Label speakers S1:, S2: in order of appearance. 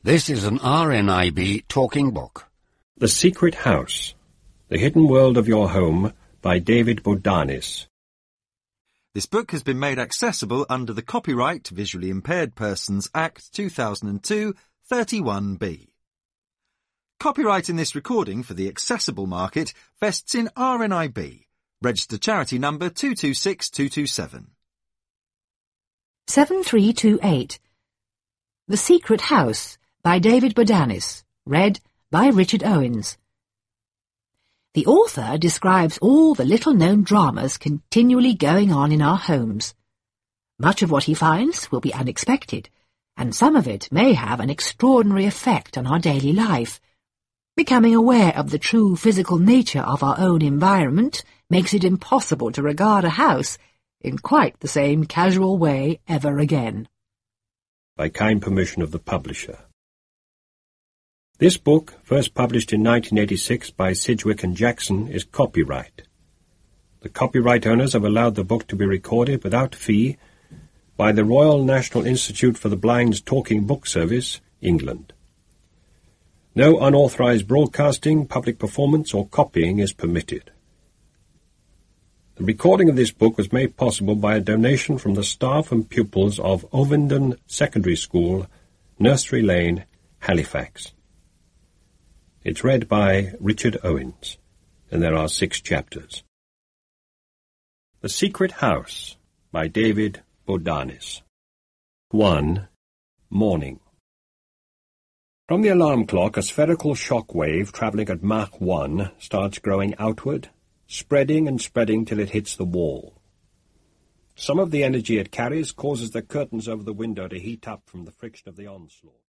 S1: This is an RNIB talking book.
S2: The Secret House, The Hidden World of Your Home by David Bodanis.
S3: This book has been made accessible under the Copyright Visually Impaired Persons Act 2002, 31B. Copyright in this recording for the accessible market vests in RNIB, registered charity number 226227.
S4: 7328. The Secret House by David Bodanis, read by Richard Owens. The author describes all the little-known dramas continually going on in our homes. Much of what he finds will be unexpected, and some of it may have an extraordinary effect on our daily life. Becoming aware of the true physical nature of our own environment makes it impossible to regard a house in quite the same casual way ever again.
S2: By kind permission of the publisher. This book, first published in 1986 by Sidgwick and Jackson, is copyright. The copyright owners have allowed the book to be recorded without fee by the Royal National Institute for the Blind's Talking Book Service, England. No unauthorized broadcasting, public performance or copying is permitted. The recording of this book was made possible by a donation from the staff and pupils of Ovenden Secondary School, Nursery Lane, Halifax. It's read by Richard Owens, and there are 6 chapters. The Secret House by David Bodanis. 1. Morning. From the alarm clock, a spherical shock wave travelling at Mach 1 starts growing outward, spreading and spreading till it hits the wall. Some of the energy it carries causes the curtains over the window to heat up from the friction of the onslaught.